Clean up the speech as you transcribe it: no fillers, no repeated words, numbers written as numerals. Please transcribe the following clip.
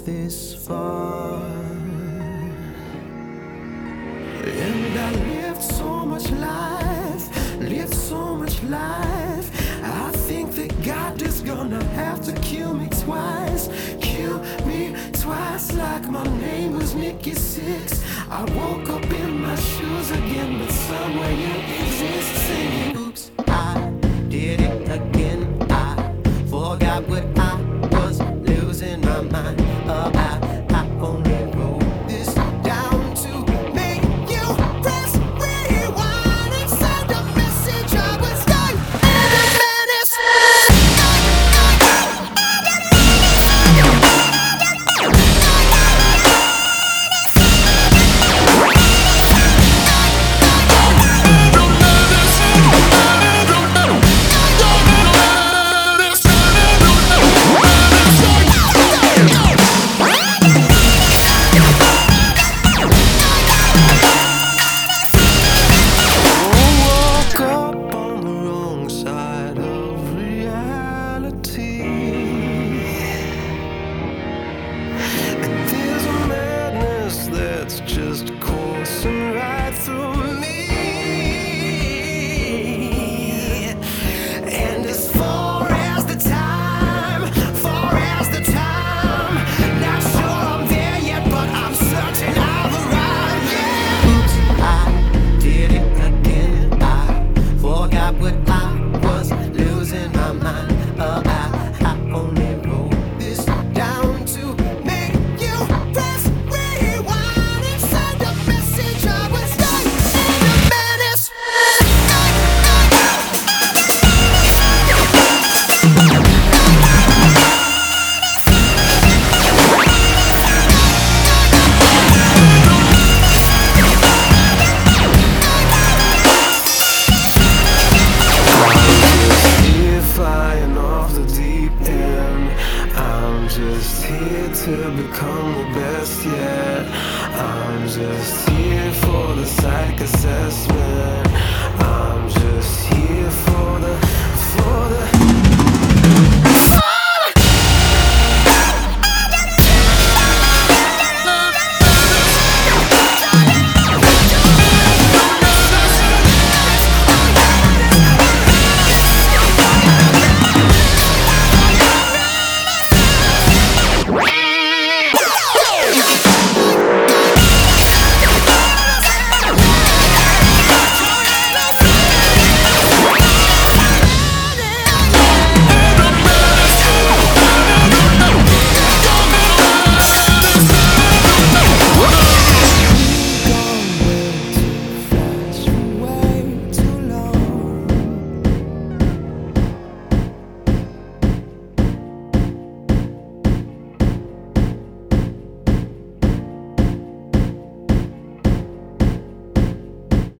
this far. And I lived so much life, lived so much life. I think that God is gonna have to kill me twice like my name was Nikki Sixx. I woke up in my shoes again, but somewhere you exist, singing, oops, I did it again. I forgot what I was losing my mind about. I only wrote this down to make you press rewind and send a message. I was done in a menace. That's just coursing right through me. And as far as the time, not sure I'm there yet, but I'm certain I've arrived. Yeah. Oops, I did it again. I forgot what I was losing my mind about. I only wrote this down to make you press rewind and send a message. I was done in a menace. Here flying off the deep end. I'm just here to become the best yet. I'm just here for the psych assessment.